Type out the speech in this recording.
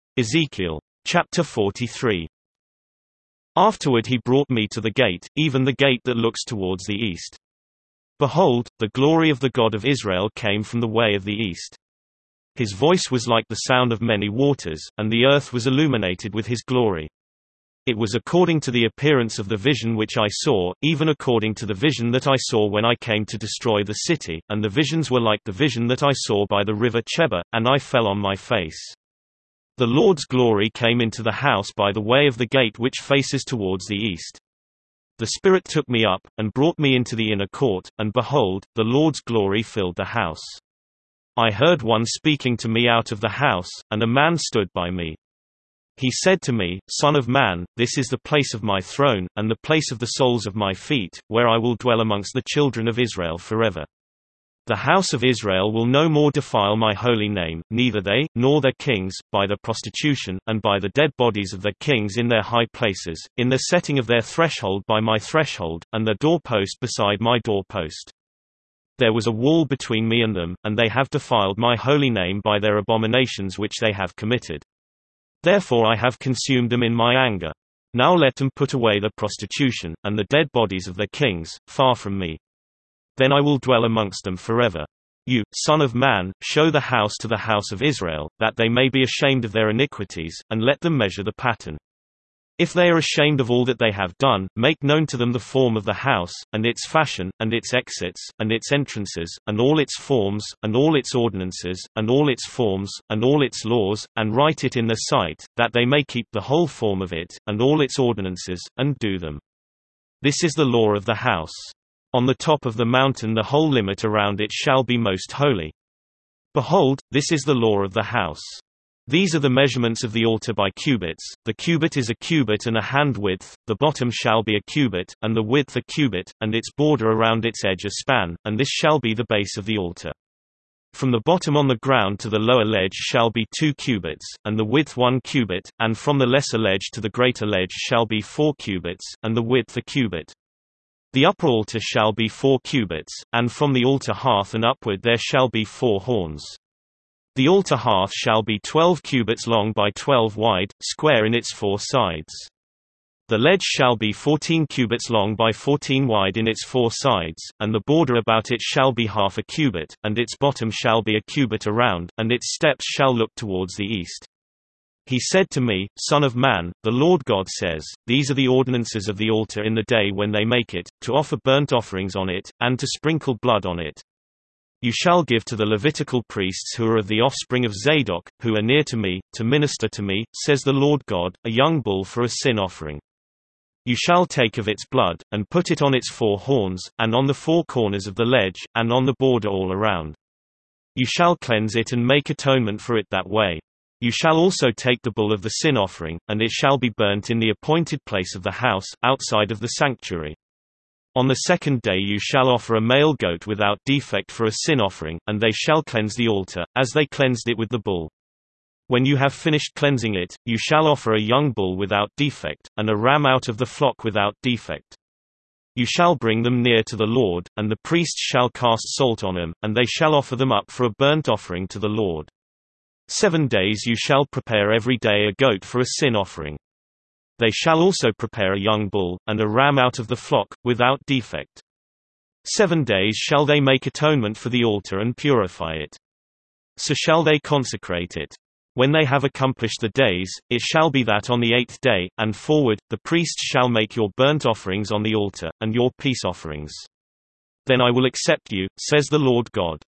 Ezekiel. Chapter 43. Afterward he brought me to the gate, even the gate that looks towards the east. Behold, the glory of the God of Israel came from the way of the east. His voice was like the sound of many waters, and the earth was illuminated with his glory. It was according to the appearance of the vision which I saw, even according to the vision that I saw when I came to destroy the city, and the visions were like the vision that I saw by the river Chebar, and I fell on my face. The Lord's glory came into the house by the way of the gate which faces towards the east. The Spirit took me up, and brought me into the inner court, and behold, the Lord's glory filled the house. I heard one speaking to me out of the house, and a man stood by me. He said to me, Son of man, this is the place of my throne, and the place of the soles of my feet, where I will dwell amongst the children of Israel forever. The house of Israel will no more defile my holy name, neither they, nor their kings, by their prostitution, and by the dead bodies of their kings in their high places, in the setting of their threshold by my threshold, and their doorpost beside my doorpost. There was a wall between me and them, and they have defiled my holy name by their abominations which they have committed. Therefore I have consumed them in my anger. Now let them put away their prostitution, and the dead bodies of their kings, far from me. Then I will dwell amongst them forever. You, son of man, show the house to the house of Israel, that they may be ashamed of their iniquities, and let them measure the pattern. If they are ashamed of all that they have done, make known to them the form of the house, and its fashion, and its exits, and its entrances, and all its forms, and all its ordinances, and all its forms, and all its laws, and write it in their sight, that they may keep the whole form of it, and all its ordinances, and do them. This is the law of the house. On the top of the mountain the whole limit around it shall be most holy. Behold, this is the law of the house. These are the measurements of the altar by cubits. The cubit is a cubit and a hand width, the bottom shall be a cubit, and the width a cubit, and its border around its edge a span, and this shall be the base of the altar. From the bottom on the ground to the lower ledge shall be 2 cubits, and the width 1 cubit, and from the lesser ledge to the greater ledge shall be 4 cubits, and the width a cubit. The upper altar shall be 4 cubits, and from the altar hearth and upward there shall be 4 horns. The altar hearth shall be 12 cubits long by 12 wide, square in its 4 sides. The ledge shall be 14 cubits long by 14 wide in its 4 sides, and the border about it shall be half a cubit, and its bottom shall be a cubit around, and its steps shall look towards the east. He said to me, Son of man, the Lord God says, These are the ordinances of the altar in the day when they make it, to offer burnt offerings on it, and to sprinkle blood on it. You shall give to the Levitical priests who are of the offspring of Zadok, who are near to me, to minister to me, says the Lord God, a young bull for a sin offering. You shall take of its blood, and put it on its 4 horns, and on the 4 corners of the ledge, and on the border all around. You shall cleanse it and make atonement for it that way. You shall also take the bull of the sin offering, and it shall be burnt in the appointed place of the house, outside of the sanctuary. On the 2nd day you shall offer a male goat without defect for a sin offering, and they shall cleanse the altar, as they cleansed it with the bull. When you have finished cleansing it, you shall offer a young bull without defect, and a ram out of the flock without defect. You shall bring them near to the Lord, and the priests shall cast salt on them, and they shall offer them up for a burnt offering to the Lord. 7 days you shall prepare every day a goat for a sin offering. They shall also prepare a young bull, and a ram out of the flock, without defect. 7 days shall they make atonement for the altar and purify it. So shall they consecrate it. When they have accomplished the days, it shall be that on the 8th day, and forward, the priests shall make your burnt offerings on the altar, and your peace offerings. Then I will accept you, says the Lord God.